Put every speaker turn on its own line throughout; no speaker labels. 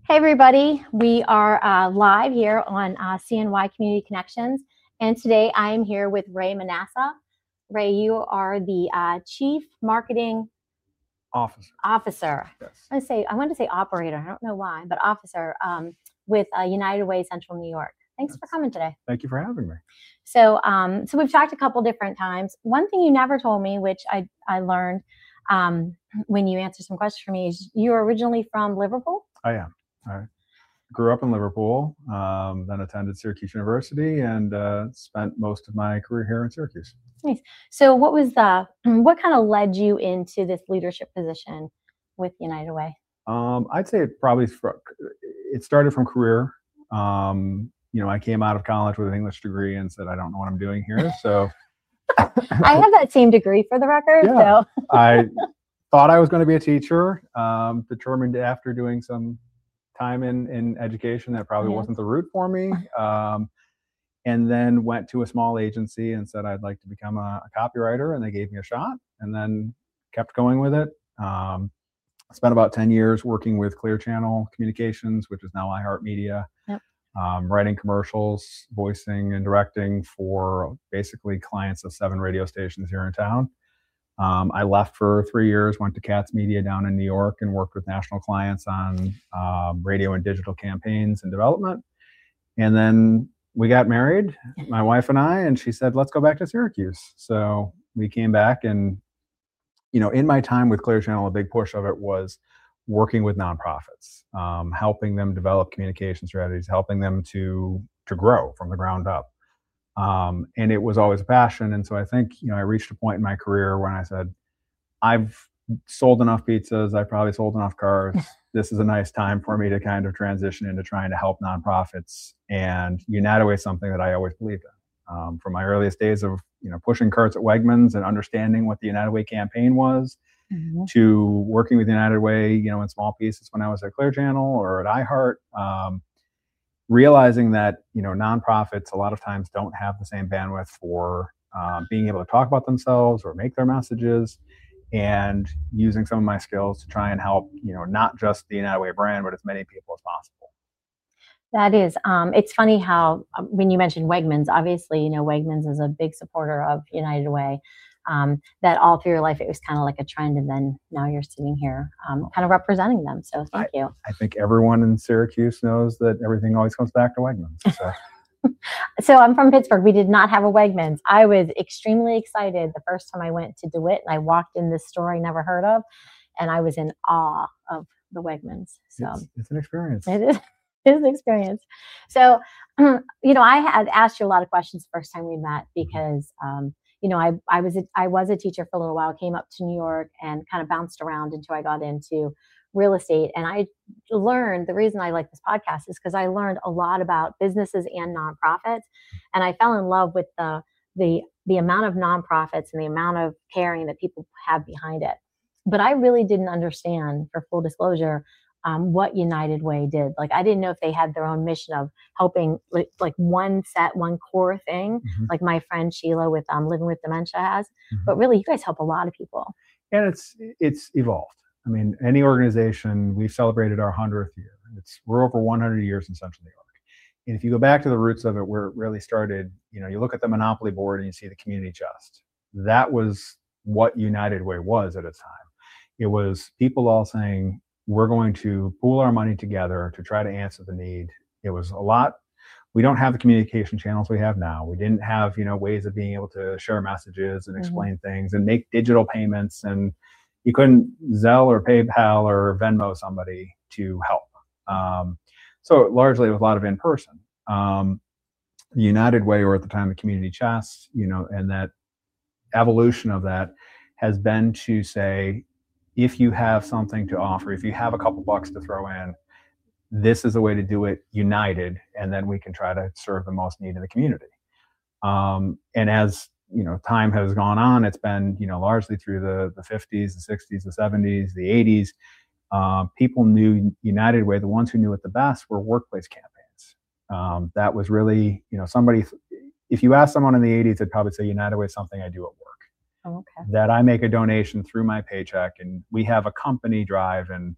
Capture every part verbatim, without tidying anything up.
Hey everybody, we are uh, live here on uh, C N Y Community Connections, and today I am here with Ray Manassa. Ray, you are the uh, Chief Marketing
Officer.
Officer.
Yes.
I want to say I want to say operator. I don't know why, but officer um, with uh, United Way Central New York. Thanks
Yes.
for coming today.
Thank you for having me.
So, um, so we've talked a couple different times. One thing you never told me, which I I learned um, when you answered some questions for me, is you are originally from Liverpool.
I am. I grew up in Liverpool, um, then attended Syracuse University, and uh, spent most of my career here in Syracuse.
Nice. So, what was the what kind of led you into this leadership position with United Way?
Um, I'd say it probably it started from career. Um, you know, I came out of college with an English degree and said, I don't know what I'm doing here. So
I have that same degree, for the record.
Yeah.
So
I thought I was going to be a teacher. Um, determined after doing some time in in education that probably
Yeah.
wasn't the route for me. Um, and then went to a small agency and said I'd like to become a, a copywriter, and they gave me a shot, and then kept going with it. Um, spent about ten years working with Clear Channel Communications, which is now iHeartMedia,
Yep.
um, writing commercials, voicing and directing for basically clients of seven radio stations here in town. Um, I left for three years, went to Katz Media down in New York, and worked with national clients on um, radio and digital campaigns and development. And then we got married, my wife and I, and she said, let's go back to Syracuse. So we came back, and, you know, in my time with Clear Channel, a big push of it was working with nonprofits, um, helping them develop communication strategies, helping them to, to grow from the ground up. Um, and it was always a passion. And so I think, you know, I reached a point in my career when I said, I've sold enough pizzas, I've probably sold enough cars. This is a nice time for me to kind of transition into trying to help nonprofits. And United Way is something that I always believed in. Um, from my earliest days of, you know, pushing carts at Wegmans and understanding what the United Way campaign was, mm-hmm. to working with United Way, you know, in small pieces when I was at Clear Channel or at iHeart. Um, realizing that, you know, nonprofits a lot of times don't have the same bandwidth for um, being able to talk about themselves or make their messages, and using some of my skills to try and help, you know, not just the United Way brand, but as many people as possible.
That is, um, it's funny how um, when you mentioned Wegmans, obviously, you know, Wegmans is a big supporter of United Way. Um, that all through your life, it was kind of like a trend, and then now you're sitting here um, kind of representing them. So thank
I,
you.
I think everyone in Syracuse knows that everything always comes back to Wegmans. So.
So I'm from Pittsburgh. We did not have a Wegmans. I was extremely excited the first time I went to DeWitt, and I walked in this store I never heard of, and I was in awe of the Wegmans. So
it's, it's an experience.
It is. It is an experience. So, um, you know, I had asked you a lot of questions the first time we met because, um, you know, I I was a, I was a teacher for a little while. Came up to New York and kind of bounced around until I got into real estate. And I learned, the reason I like this podcast is because I learned a lot about businesses and nonprofits. And I fell in love with the, the, the amount of nonprofits and the amount of caring that people have behind it. But I really didn't understand, for full disclosure, um, what United Way did. Like, I didn't know if they had their own mission of helping, like, like one set, one core thing, mm-hmm. like my friend Sheila with um, Living with Dementia has. Mm-hmm. But really, you guys help a lot of people.
And it's it's evolved. I mean, any organization, we've celebrated our hundredth year. It's we're over one hundred years in Central New York. And if you go back to the roots of it, where it really started, you know, you look at the Monopoly board and you see the community chest. That was what United Way was at its time. It was people all saying, we're going to pool our money together to try to answer the need. It was a lot. We don't have the communication channels we have now. We didn't have, you know, ways of being able to share messages and explain mm-hmm. things and make digital payments, and you couldn't Zelle or PayPal or Venmo somebody to help. Um, so largely it was a lot of in-person. Um, the United Way, or at the time the Community Chest, you know, and that evolution of that has been to say, if you have something to offer, if you have a couple bucks to throw in, this is a way to do it united, and then we can try to serve the most need in the community. Um, and as you know, time has gone on, it's been, you know, largely through the, the fifties, the sixties, the seventies, the eighties, uh, people knew United Way, the ones who knew it the best were workplace campaigns. Um, that was really, you know, somebody, if you ask someone in the eighties, they'd probably say United Way is something I do at work.
Oh, okay.
That I make a donation through my paycheck, and we have a company drive, and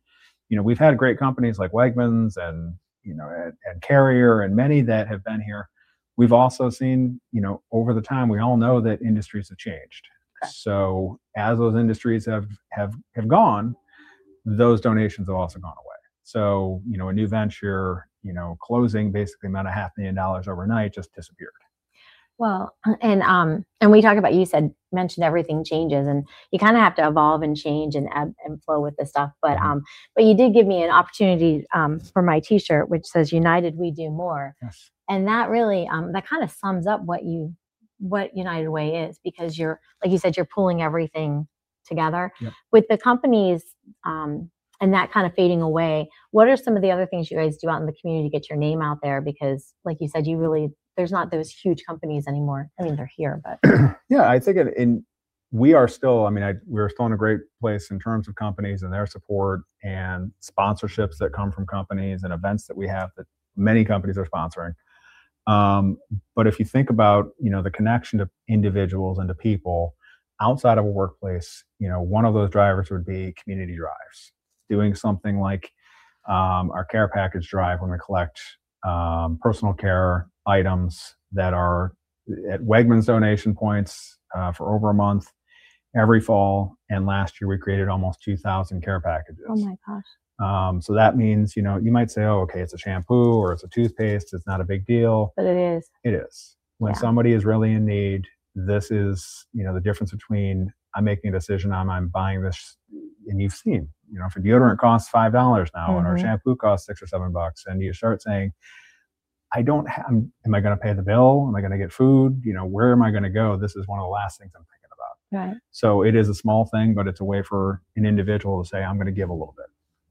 you know, we've had great companies like Wegmans and, you know, and, and Carrier and many that have been here. We've also seen, you know, over the time, we all know that industries have changed.
Correct.
So as those industries have, have, have gone, those donations have also gone away. So, you know, a new venture, you know, closing basically meant a half million dollars overnight just disappeared.
Well, and um, and we talk about, you said, mentioned everything changes, and you kind of have to evolve and change and ebb and flow with this stuff. But
Mhm.
um, but you did give me an opportunity um for my T-shirt, which says "United We Do More,"
Yes.
and that really um that kind of sums up what you what United Way is, because you're, like you said, you're pulling everything together.
Yep.
With the companies um and that kind of fading away. What are some of the other things you guys do out in the community to get your name out there? Because, like you said, you really, there's not those huge companies anymore. I mean, they're here, but
Yeah, I think in, in we are still, I mean, I, we're still in a great place in terms of companies and their support and sponsorships that come from companies and events that we have that many companies are sponsoring. Um, but if you think about, you know, the connection to individuals and to people outside of a workplace, you know, one of those drivers would be community drives, doing something like um, our care package drive, when we collect um, personal care items that are at Wegmans donation points uh, for over a month every fall. And last year we created almost two thousand care packages.
oh my gosh.
Um, so that means, you know, you might say, oh, okay, it's a shampoo or it's a toothpaste. It's not a big deal.
But it is.
It is. When
Yeah.
somebody is really in need, this is, you know, the difference between I'm making a decision on I'm buying this, and you've seen, you know, if a deodorant costs five dollars now and our
Mhm.
shampoo costs six or seven bucks, and you start saying, I don't have, am I going to pay the bill? Am I going to get food? You know, where am I going to go? This is one of the last things I'm thinking about.
Right.
So it is a small thing, but it's a way for an individual to say, I'm going to give a little bit.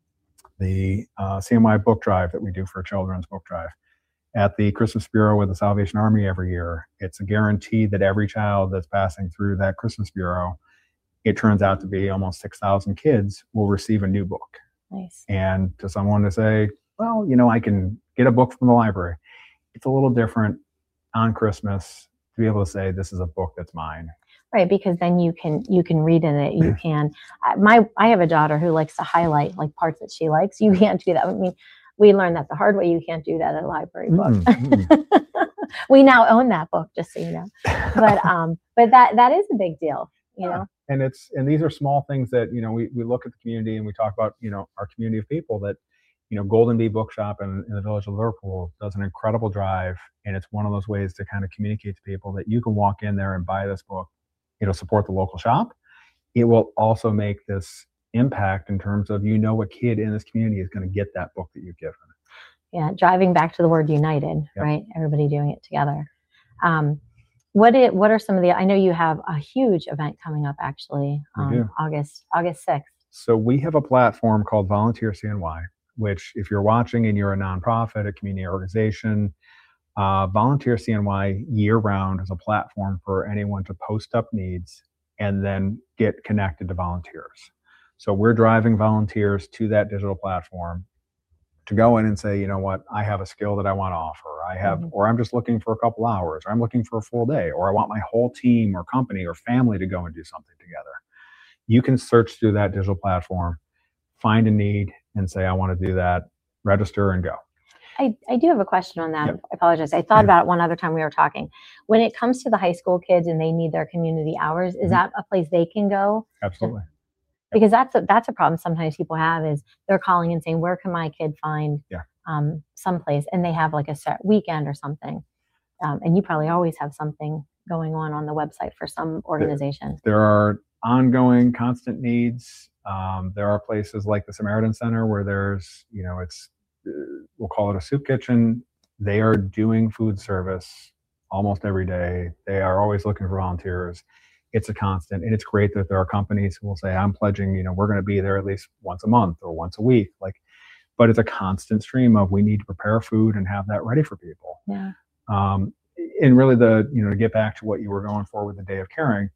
The uh, C N Y book drive that we do for Children's Book Drive at the Christmas Bureau with the Salvation Army every year, it's a guarantee that every child that's passing through that Christmas Bureau, it turns out to be almost six thousand kids, will receive a new book.
Nice.
And to someone to say, well, you know, I can get a book from the library. It's a little different on Christmas to be able to say, this is a book that's mine.
Right, because then you can you can read in it. You can. I- My I have a daughter who likes to highlight like parts that she likes. You can't do that. I mean, we learned that the hard way. You can't do that at a library book.
Mm, mm.
We now own that book, just so you know. But um, but that that is a big deal, you
Yeah.
know.
And it's, and these are small things that, you know, we, we look at the community and we talk about, you know, our community of people that, you know, Golden Bee Bookshop in, in the village of Liverpool does an incredible drive. And it's one of those ways to kind of communicate to people that you can walk in there and buy this book. It'll support the local shop. It will also make this impact in terms of, you know, a kid in this community is going to get that book that you've given.
Yeah, driving back to the word united,
Yep.
right? Everybody doing it together. Um, what it, what are some of the? I know you have a huge event coming up, actually,
We
um,
do.
August August sixth.
So we have a platform called Volunteer C N Y, which if you're watching and you're a nonprofit, a community organization, uh, Volunteer C N Y year round is a platform for anyone to post up needs and then get connected to volunteers. So we're driving volunteers to that digital platform to go in and say, you know what, I have a skill that I want to offer. I have,
Mhm.
or I'm just looking for a couple hours, or I'm looking for a full day, or I want my whole team or company or family to go and do something together. You can search through that digital platform, find a need, and say, I want to do that, register and go.
I, I do have a question on that.
Yep.
I apologize. I thought about it one other time we were talking. When it comes to the high school kids and they need their community hours, is
Mhm.
that a place they can go?
Absolutely.
Because that's a, that's a problem sometimes people have, is they're calling and saying, where can my kid find
Yeah.
um, someplace? And they have like a set weekend or something. Um, and you probably always have something going on on the website for some organization.
There are ongoing, constant needs. Um, there are places like the Samaritan Center where there's, you know, it's, uh, we'll call it a soup kitchen. They are doing food service almost every day. They are always looking for volunteers. It's a constant, and it's great that there are companies who will say, I'm pledging, you know, we're going to be there at least once a month or once a week. Like, but it's a constant stream of, we need to prepare food and have that ready for people.
Yeah.
Um, and really the, you know, to get back to what you were going for with the Day of Caring,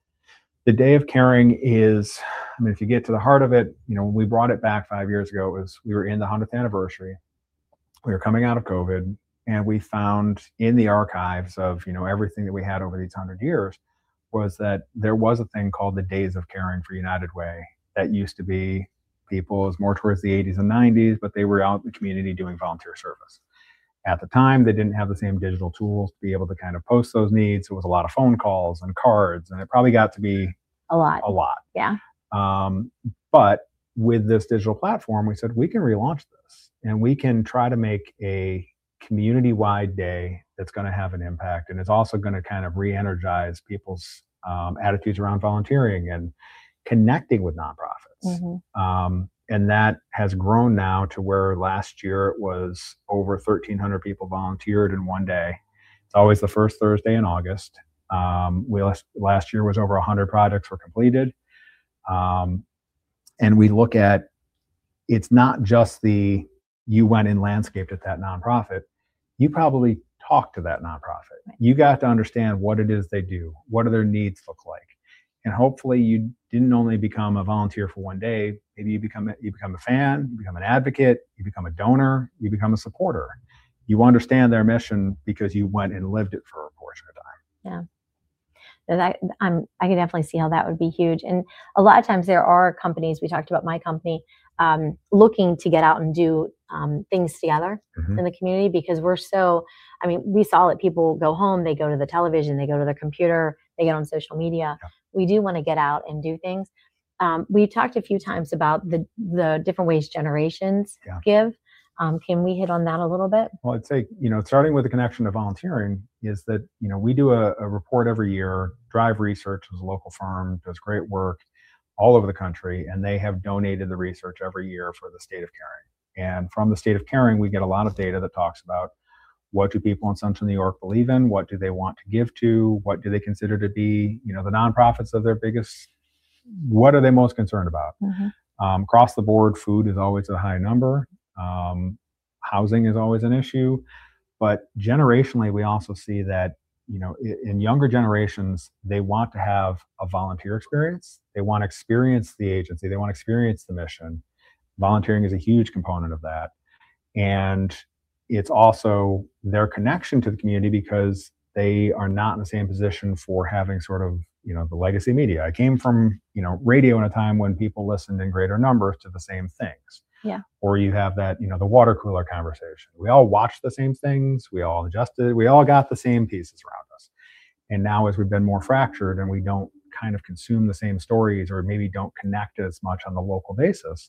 the Day of Caring is, I mean, if you get to the heart of it, you know, when we brought it back five years ago, it was, we were in the hundredth anniversary. We were coming out of COVID, and we found in the archives of, you know, everything that we had over these hundred years was that there was a thing called the Days of Caring for United Way that used to be people. It was more towards the eighties and nineties, but they were out in the community doing volunteer service. At the time, they didn't have the same digital tools to be able to kind of post those needs. It was a lot of phone calls and cards, and it probably got to be
A lot.
a lot.
Yeah.
Um, but with this digital platform, we said we can relaunch this and we can try to make a community-wide day that's going to have an impact, and it's also going to kind of re-energize people's um, attitudes around volunteering and connecting with nonprofits.
Mm-hmm.
Um, and that has grown now to where last year it was over thirteen hundred people volunteered in one day. It's always the first Thursday in August. Um, we last, last year was over one hundred projects were completed. Um, and we look at, it's not just the, you went and landscaped at that nonprofit. You probably talked to that nonprofit. You got to understand what it is they do. What do their needs look like? And hopefully you didn't only become a volunteer for one day. Maybe you become, you become a fan, you become an advocate, you become a donor, you become a supporter. You understand their mission because you went and lived it for a portion of time.
Yeah. So that I'm, I can definitely see how that would be huge. And a lot of times there are companies, we talked about my company, um, looking to get out and do um, things together
Mm-hmm.
in the community, because we're so, I mean, we saw it, people go home, they go to the television, they go to their computer, they get on social media.
Yeah.
We do want to get out and do things. Um, we talked a few times about the, the different ways generations
Yeah.
give. Um, can we hit on that a little bit?
Well, I'd say, you know, starting with the connection to volunteering is that, you know, we do a, a report every year. Drive Research is a local firm, does great work all over the country, and they have donated the research every year for the State of Caring. And from the State of Caring, we get a lot of data that talks about what do people in Central New York believe in, what do they want to give to, what do they consider to be, you know, the nonprofits of their biggest, what are they most concerned about?
Mm-hmm.
Um, across the board, food is always a high number. Um, housing is always an issue, but generationally, we also see that, you know, in, in younger generations, they want to have a volunteer experience. They want to experience the agency. They want to experience the mission. Volunteering is a huge component of that. And it's also their connection to the community because they are not in the same position for having sort of, you know, the legacy media. I came from, you know, radio in a time when people listened in greater numbers to the same things.
Yeah.
Or you have that, you know, the water cooler conversation. We all watched the same things. We all adjusted. We all got the same pieces around us. And now as we've been more fractured and we don't kind of consume the same stories or maybe don't connect as much on the local basis,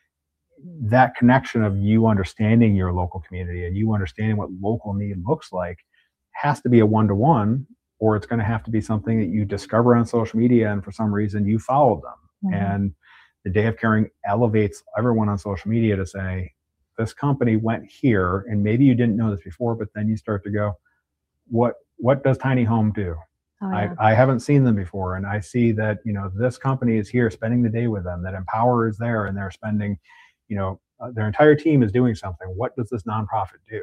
that connection of you understanding your local community and you understanding what local need looks like has to be a one-to-one, or it's going to have to be something that you discover on social media and for some reason you followed them.
Mm-hmm.
And the Day of Caring elevates everyone on social media to say, this company went here, and maybe you didn't know this before, but then you start to go, what what does Tiny Home do?
Oh, yeah.
I, I haven't seen them before, and I see that, you know, this company is here spending the day with them, that Empower is there and they're spending, you know, uh, their entire team is doing something. What does this nonprofit do?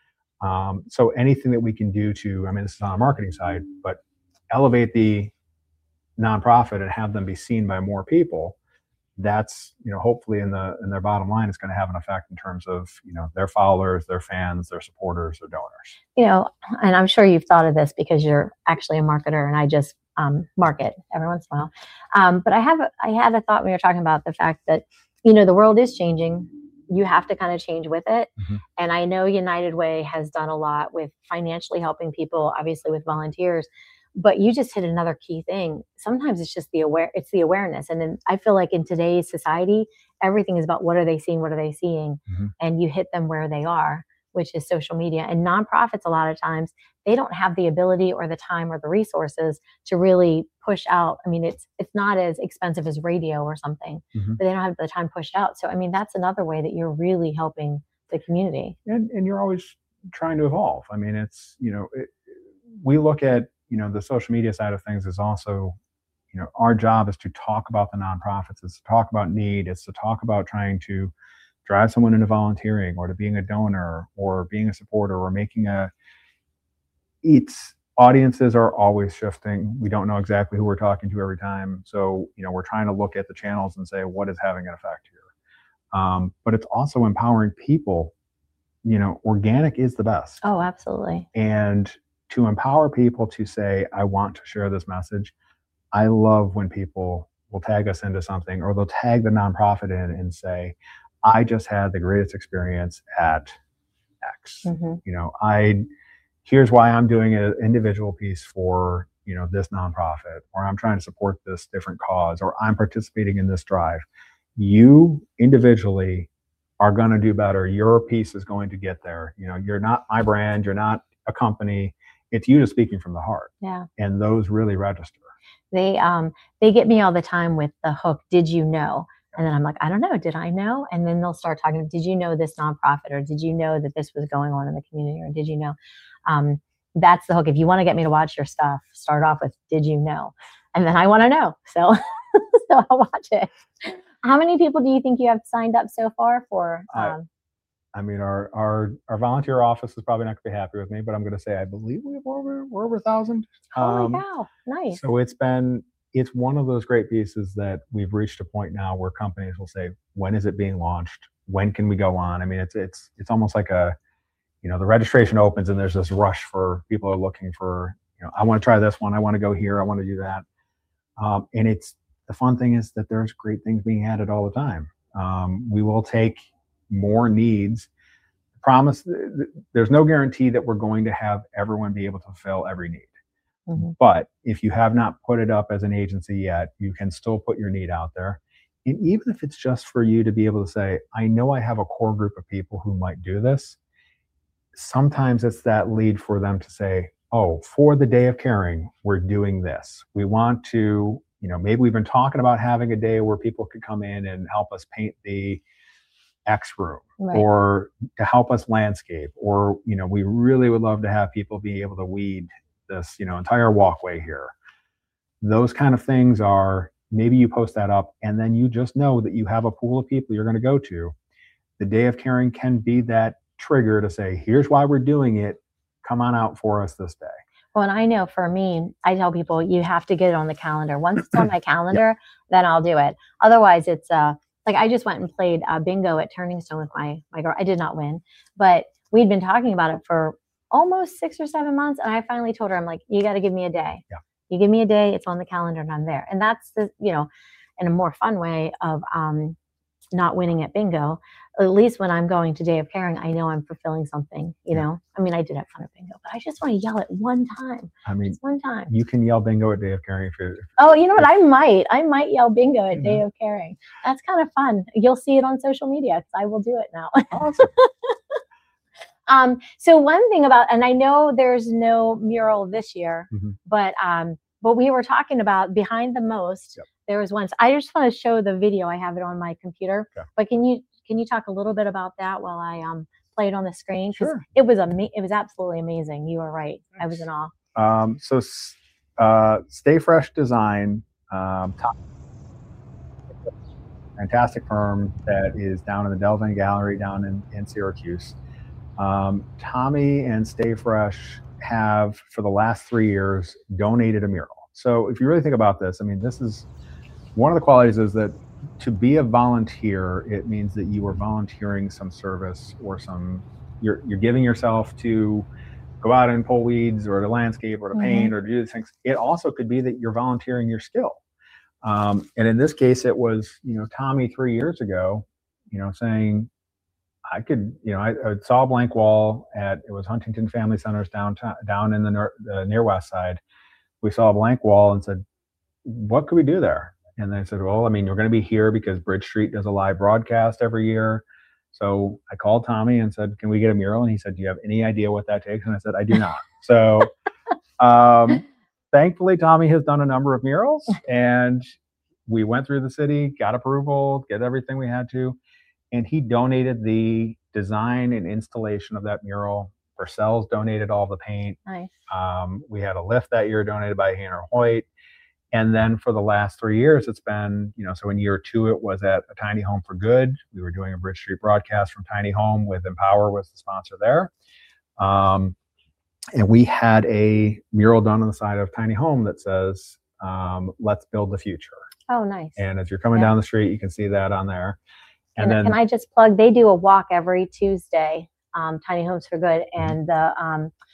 Um, so anything that we can do to, I mean, this is on a marketing side, but elevate the nonprofit and have them be seen by more people, that's, you know, hopefully in the in their bottom line, it's going to have an effect in terms of, you know, their followers, their fans, their supporters, their donors.
You know, and I'm sure you've thought of this because you're actually a marketer, and I just um, market every once in a while. Um, but I have, a, I had a thought when you were talking about the fact that, you know, the world is changing. You have to kind of change with it.
Mm-hmm.
And I know United Way has done a lot with financially helping people, obviously with volunteers. But you just hit another key thing. Sometimes it's just the aware, it's the awareness. And then I feel like in today's society, everything is about what are they seeing? What are they seeing?
Mm-hmm.
And you hit them where they are, which is social media. And nonprofits, a lot of times, they don't have the ability or the time or the resources to really push out. I mean, it's it's not as expensive as radio or something,
Mm-hmm.
but they don't have the time pushed out. So, I mean, that's another way that you're really helping the community.
And, and you're always trying to evolve. I mean, it's, you know, it, we look at, you know, the social media side of things is also, you know, our job is to talk about the nonprofits, it's to talk about need, it's to talk about trying to drive someone into volunteering or to being a donor or being a supporter or making a, it's, audiences are always shifting. We don't know exactly who we're talking to every time. So, you know, we're trying to look at the channels and say, what is having an effect here? Um, but it's also empowering people. You know, organic is the best.
Oh, absolutely.
And to empower people to say, I want to share this message. I love when people will tag us into something, or they'll tag the nonprofit in and say, I just had the greatest experience at X.
Mm-hmm.
You know, I here's why I'm doing an individual piece for, you know, this nonprofit, or I'm trying to support this different cause, or I'm participating in this drive. You individually are going to do better. Your piece is going to get there. You know, you're not my brand, you're not a company. It's you just speaking from the heart.
Yeah.
And those really register.
They um they get me all the time with the hook, did you know? And then I'm like, I don't know, did I know? And then they'll start talking, did you know this nonprofit, or did you know that this was going on in the community, or did you know? Um, that's the hook. If you want to get me to watch your stuff, start off with, did you know? And then I want to know. So, so I'll watch it. How many people do you think you have signed up so far for? Um,
I, I mean, our, our, our volunteer office is probably not going to be happy with me, but I'm going to say, I believe we have over, we're over a thousand.
Holy um, cow. Nice.
So it's been, it's one of those great pieces that we've reached a point now where companies will say, when is it being launched? When can we go on? I mean, it's, it's, it's almost like a, you know, the registration opens and there's this rush for people who are looking for, you know, I want to try this one. I want to go here. I want to do that. Um, and it's, the fun thing is that there's great things being added all the time. Um, we will take more needs. Promise, there's no guarantee that we're going to have everyone be able to fulfill every need. Mm-hmm. But if you have not put it up as an agency yet, you can still put your need out there. And even if it's just for you to be able to say, I know I have a core group of people who might do this. Sometimes it's that lead for them to say, oh, for the Day of Caring, we're doing this. We want to, you know, maybe we've been talking about having a day where people could come in and help us paint the X room, right, or to help us landscape, or, you know, we really would love to have people be able to weed this, you know, entire walkway here. Those kind of things are, maybe you post that up and then you just know that you have a pool of people you're going to go to. The Day of Caring can be that trigger to say, here's why we're doing it. Come on out for us this day.
Well, and I know for me, I tell people you have to get it on the calendar. Once it's on my calendar, yep, then I'll do it. Otherwise, it's uh like I just went and played uh, bingo at Turning Stone with my my girl. I did not win, but we'd been talking about it for almost six or seven months, and I finally told her, I'm like, you got to give me a day.
Yeah.
You give me a day, it's on the calendar, and I'm there. And that's the, you know, in a more fun way of um not winning at bingo. At least when I'm going to Day of Caring, I know I'm fulfilling something, you know? I mean, I did have fun at bingo, but I just want to yell it one time.
I mean,
just one time.
You can yell bingo at Day of Caring if you're.
Oh, you know what? I might. I might yell bingo at Day of Caring. That's kind of fun. You'll see it on social media because I will do it now.
Awesome.
um, so one thing about, and I know there's no mural this year, mm-hmm. but um, but we were talking about Behind the Most. Yep. There was once. I just want to show the video. I have it on my computer. Okay. But can you can you talk a little bit about that while I um play it on the screen?
Sure.
It was ama- It was absolutely amazing. You were right. Nice. I was in awe.
Um, so, uh, Stay Fresh Design, um, top, fantastic firm that is down in the Delvin Gallery down in, in Syracuse. Um, Tommy and Stay Fresh have, for the last three years, donated a mural. So if you really think about this, I mean, this is one of the qualities is that to be a volunteer, it means that you are volunteering some service or some, you're, you're giving yourself to go out and pull weeds or to landscape or to paint, mm-hmm. or to do these things. It also could be that you're volunteering your skill. Um, and in this case, it was, you know, Tommy three years ago, you know, saying, I could, you know, I, I saw a blank wall at, it was Huntington Family Centers downtown, down in the near, uh, near West Side. We saw a blank wall and said, what could we do there? And they said, well, I mean, you're going to be here because Bridge Street does a live broadcast every year. So I called Tommy and said, can we get a mural? And he said, do you have any idea what that takes? And I said, I do not. So um, thankfully, Tommy has done a number of murals, and we went through the city, got approval, get everything we had to. And he donated the design and installation of that mural. Purcell's donated all the paint.
Nice.
Um, we had a lift that year donated by Hannah Hoyt. And then for the last three years, it's been, you know, so in year two, it was at a Tiny Home for Good. We were doing a Bridge Street broadcast from Tiny Home with Empower was the sponsor there. Um, and we had a mural done on the side of Tiny Home that says, um, let's build the future.
Oh, nice.
And as you're coming yeah. down the street, you can see that on there. And,
and
then,
can I just plug, they do a walk every Tuesday, um, Tiny Homes for Good. And the, um,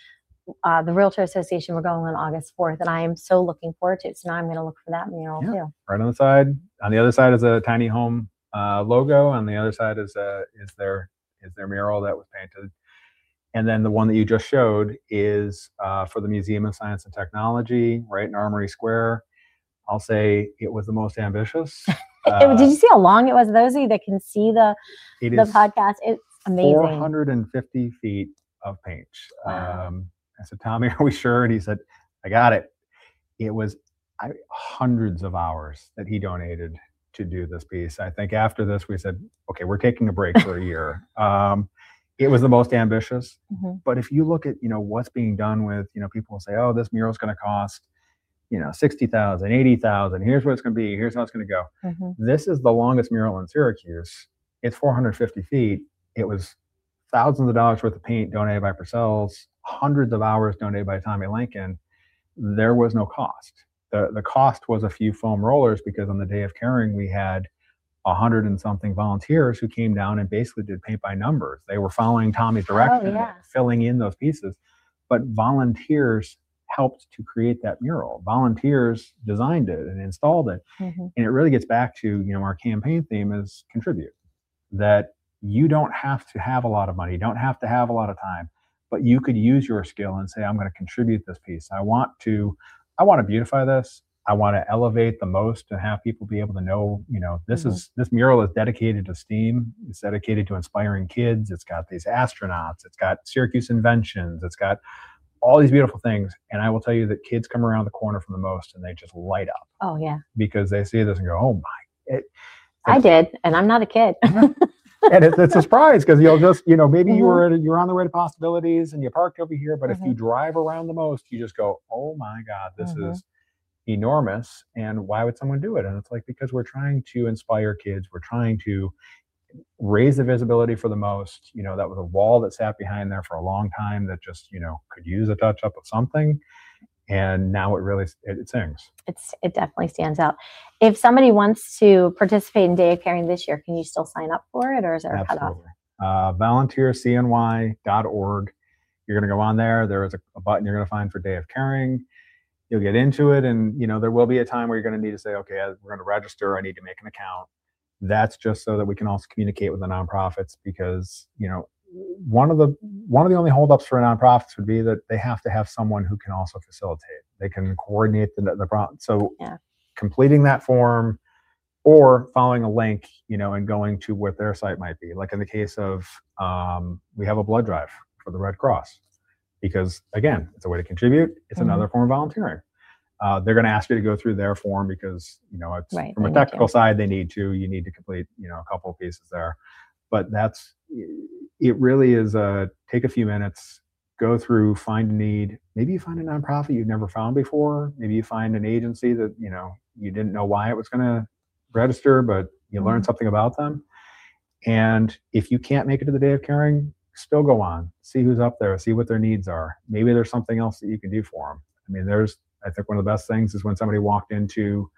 uh, the Realtor Association, we're going on August fourth, and I am so looking forward to it. So now I'm going to look for that mural
Yeah.
too.
Right on the side. On the other side is a tiny home uh, logo. On the other side is uh, is their is their mural that was painted. And then the one that you just showed is uh, for the Museum of Science and Technology, right in Armory Square. I'll say it was the most ambitious.
Uh, Did you see how long it was? Those of you that can see the
it
the
is
podcast, it's amazing.
four hundred fifty feet of paint.
Wow.
Um, I said, Tommy, are we sure? And he said, I got it. It was I, hundreds of hours that he donated to do this piece. I think after this, we said, okay, we're taking a break for a year. Um, it was the most ambitious.
Mm-hmm.
But if you look at, you know, what's being done with, you know, people will say, oh, this mural is going to cost, you know, sixty thousand, eighty thousand. Here's what it's going to be. Here's how it's going to go.
Mm-hmm.
This is the longest mural in Syracuse. It's four hundred fifty feet. It was thousands of dollars worth of paint donated by Purcell's, hundreds of hours donated by Tommy Lincoln. There was no cost. The, the cost was a few foam rollers, because on the day of caring, we had a hundred and something volunteers who came down and basically did paint by numbers. They were following Tommy's direction,
oh, yeah.
filling in those pieces. But volunteers helped to create that mural. Volunteers designed it and installed it.
Mm-hmm.
And it really gets back to, you know, our campaign theme is contribute. That you don't have to have a lot of money, you don't have to have a lot of time, but you could use your skill and say, I'm going to contribute this piece. I want to, I want to beautify this. I want to elevate the most and have people be able to know, you know, this
mm-hmm.
is, this mural is dedicated to STEAM. It's dedicated to inspiring kids. It's got these astronauts. It's got Syracuse inventions. It's got all these beautiful things. And I will tell you that kids come around the corner from the most and they just light up.
Oh, yeah.
Because they see this and go, oh my. It,
I did. And I'm not a kid.
And it, it's a surprise, because you'll just, you know, maybe
mm-hmm.
you were at, you're on the way to Possibilities and you parked over here, but
mm-hmm.
if you drive around the most, you just go, oh my God, this
mm-hmm.
is enormous. And why would someone do it? And it's like, because we're trying to inspire kids. We're trying to raise the visibility for the most. You know, that was a wall that sat behind there for a long time that just, you know, could use a touch up of something. And now it really, it, it sings.
It's, it definitely stands out. If somebody wants to participate in Day of Caring this year, can you still sign up for it, or is there a cutoff?
Uh, volunteer C N Y dot org. You're going to go on there. There is a, a button you're going to find for Day of Caring. You'll get into it, and you know there will be a time where you're going to need to say, okay, we're going to register. I need to make an account. That's just so that we can also communicate with the nonprofits, because you know one of the one of the only holdups for nonprofits would be that they have to have someone who can also facilitate. They can coordinate the the problem. So
yeah.
completing that form or following a link, you know, and going to what their site might be. Like in the case of um, we have a blood drive for the Red Cross. Because again, it's a way to contribute. It's mm-hmm. another form of volunteering. Uh, they're going to ask you to go through their form because, you know, it's
right,
from a technical side, they need to, you need to complete, you know, a couple of pieces there. But that's, it really is a, take a few minutes, go through, find a need. Maybe you find a nonprofit you've never found before. Maybe you find an agency that, you know, you didn't know why it was going to register, but you mm-hmm. learned something about them. And if you can't make it to the Day of Caring, still go on, see who's up there, see what their needs are. Maybe there's something else that you can do for them. I mean, there's, I think one of the best things is when somebody walked into,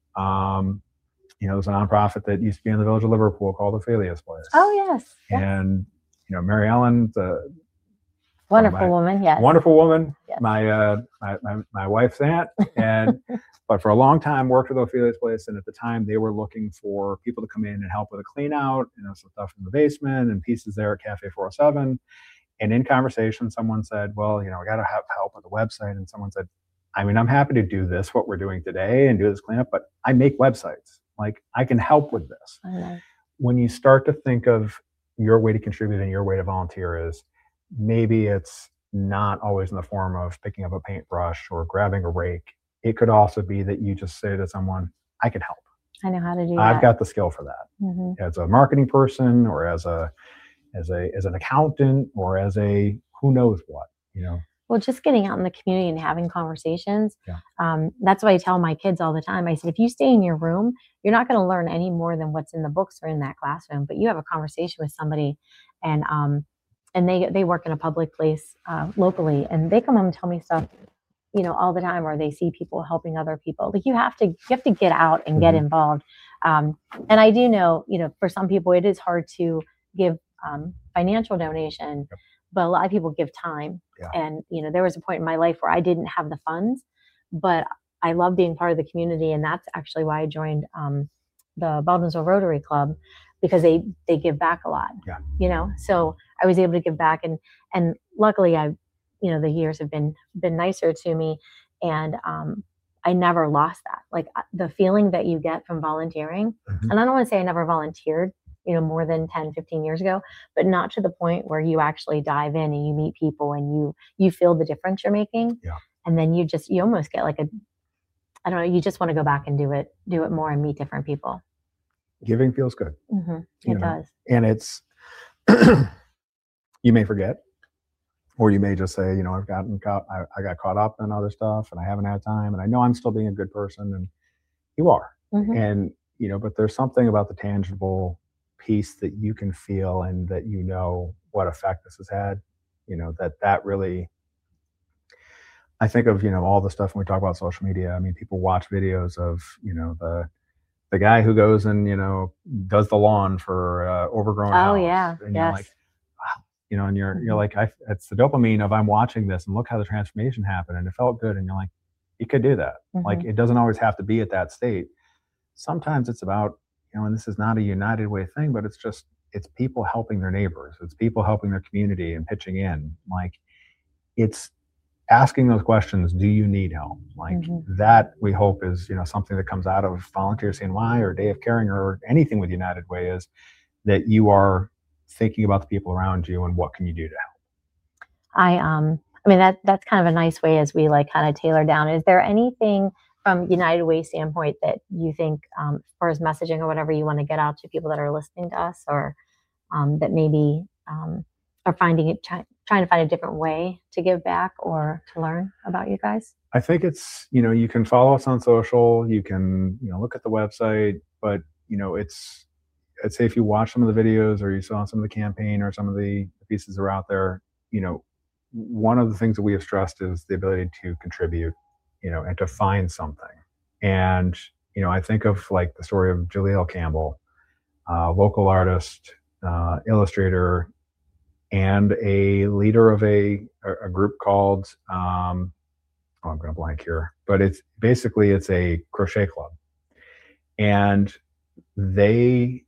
um, you know, there's a nonprofit that used to be in the village of Liverpool called Ophelia's Place.
Oh, yes. yes.
And, you know, Mary Ellen, the
wonderful
my,
woman, yes.
Wonderful woman,
yes.
my, uh, my, my, my wife's aunt. And, but for a long time worked with Ophelia's Place. And at the time they were looking for people to come in and help with a clean out, you know, some stuff in the basement and pieces there at Cafe four oh seven. And in conversation, someone said, well, you know, I got to have help with the website. And someone said, I mean, I'm happy to do this, what we're doing today, and do this cleanup, but I make websites. Like, I can help with this.
Okay.
When you start to think of your way to contribute and your way to volunteer is, maybe it's not always in the form of picking up a paintbrush or grabbing a rake. It could also be that you just say to someone, I can help.
I know how to do that.
I've got the skill for that.
Mm-hmm.
As a marketing person, or as a as a as an accountant, or as a who knows what, you know.
Well, just getting out in the community and having conversations.
Yeah.
Um, that's what I tell my kids all the time. I said, if you stay in your room, you're not going to learn any more than what's in the books or in that classroom. But you have a conversation with somebody, and um, and they they work in a public place uh, locally, and they come home and tell me stuff, you know, all the time, or they see people helping other people. Like, you have to, you have to get out and get mm-hmm. involved. Um, and I do know, you know, for some people it is hard to give um, financial donation, yep. but a lot of people give time.
Yeah.
And, you know, there was a point in my life where I didn't have the funds, but I love being part of the community. And that's actually why I joined um, the Baldwinsville Rotary Club, because they, they give back a lot,
Yeah.
you know? So I was able to give back, and, and luckily I, you know, the years have been, been nicer to me. And um, I never lost that. Like the feeling that you get from volunteering.
Mhm.
And I don't want to say I never volunteered, you know, more than ten, fifteen years ago, but not to the point where you actually dive in and you meet people and you, you feel the difference you're making.
Yeah.
And then you just, you almost get like a, I don't know, you just want to go back and do it, do it more and meet different people.
Giving feels good.
Mm-hmm.
You
It
know,
does.
And it's, you may forget, or you may just say, you know, I've gotten caught, I, I got caught up in other stuff and I haven't had time, and I know I'm still being a good person, and you are.
Mm-hmm.
And, you know, but there's something about the tangible piece that you can feel, and that, you know, what effect this has had, you know, that that really, I think of, you know, all the stuff when we talk about social media. I mean, people watch videos of, you know, the, the guy who goes and, you know, does the lawn for uh, overgrown
Oh
house.
yeah.
And you're
Yes.
like, wow, you know, and you're,
Mhm.
you're like, I, it's the dopamine of I'm watching this and look how the transformation happened and it felt good. And you're like, you could do that. Like,
Mhm.
it doesn't always have to be at that state. Sometimes it's about, you know, and this is not a United Way thing, but it's just, it's people helping their neighbors. It's people helping their community and pitching in. Like, it's asking those questions. Do you need help? Like,
Mhm.
that we hope is, you know, something that comes out of Volunteer C N Y or Day of Caring or anything with United Way, is that you are thinking about the people around you and what can you do to help.
I um I mean that that's kind of a nice way as we like kind of tailor down. Is there anything from United Way standpoint that you think, um, as far as messaging or whatever, you want to get out to people that are listening to us, or um, that maybe um, are finding it try, trying to find a different way to give back or to learn about you guys?
I think it's, you know, you can follow us on social, you can, you know, look at the website, but, you know, it's, I'd say if you watch some of the videos or you saw some of the campaign or some of the pieces that are out there, you know, one of the things that we have stressed is the ability to contribute, you know, and to find something. And, you know, I think of like the story of Jaleel Campbell, uh, local artist, uh, illustrator, and a leader of a, a group called, um, oh, I'm going to blank here, but it's basically, it's a crochet club. And they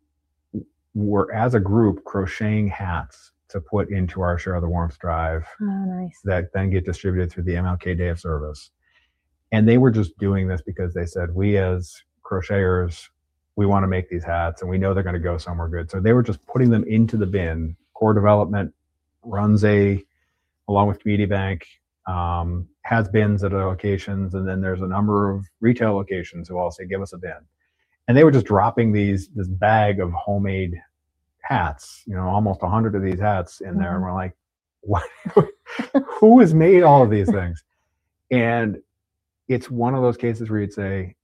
were, as a group, crocheting hats to put into our Share the Warmth drive.
Oh, nice.
That then get distributed through the M L K Day of Service. And they were just doing this because they said, we as crocheters, we want to make these hats and we know they're going to go somewhere good. So they were just putting them into the bin. Core Development runs a, along with Community Bank, um, has bins at locations. And then there's a number of retail locations who all say, give us a bin. And they were just dropping these, this bag of homemade hats, you know, almost a hundred of these hats in there.
Mm-hmm.
And we're like, what? Who has made all of these things? And it's one of those cases where you'd say,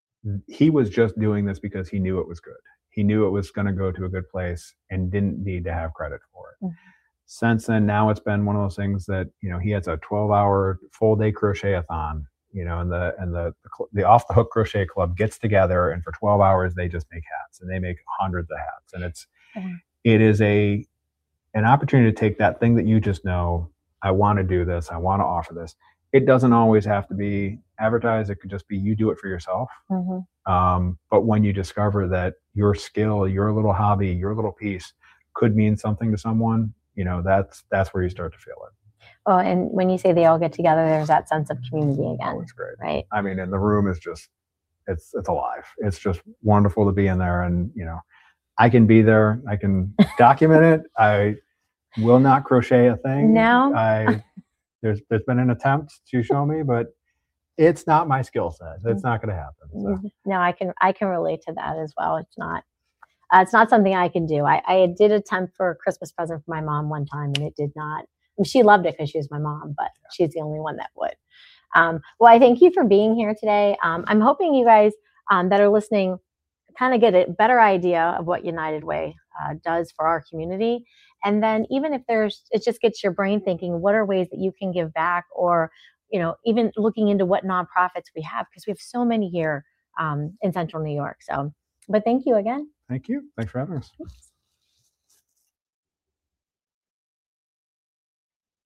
he was just doing this because he knew it was good. He knew it was going to go to a good place and didn't need to have credit for it. Mm-hmm. Since then, now it's been one of those things that, you know, he has a twelve hour full day crochet-a-thon, you know, and the, and the, the, the Off the Hook Crochet Club gets together, and for twelve hours, they just make hats, and they make hundreds of hats. And it's, mm-hmm. it is a, an opportunity to take that thing that you just know, I want to do this, I want to offer this. It doesn't always have to be advertised. It could just be you do it for yourself. Mm-hmm. Um, but when you discover that your skill, your little hobby, your little piece could mean something to someone, you know, that's that's where you start to feel it.
Oh, and when you say they all get together, there's that sense of community again.
Oh, it's great.
Right.
I mean, and the room is just, it's it's alive. It's just wonderful to be in there. And, you know, I can be there. I can document it. I will not crochet a thing.
No.
I there's there's been an attempt to show me, but it's not my skill set. It's not going to happen. So.
No, I can I can relate to that as well. It's not uh, it's not something I can do. I, I did attempt for a Christmas present for my mom one time, and it did not. I mean, she loved it because she was my mom, but yeah. She's the only one that would. Um, well, I thank you for being here today. Um, I'm hoping you guys um, that are listening kind of get a better idea of what United Way uh, does for our community. And then even if there's, it just gets your brain thinking, what are ways that you can give back, or, you know, even looking into what nonprofits we have, because we have so many here um, in Central New York. So, but thank you again.
Thank you. Thanks for having us.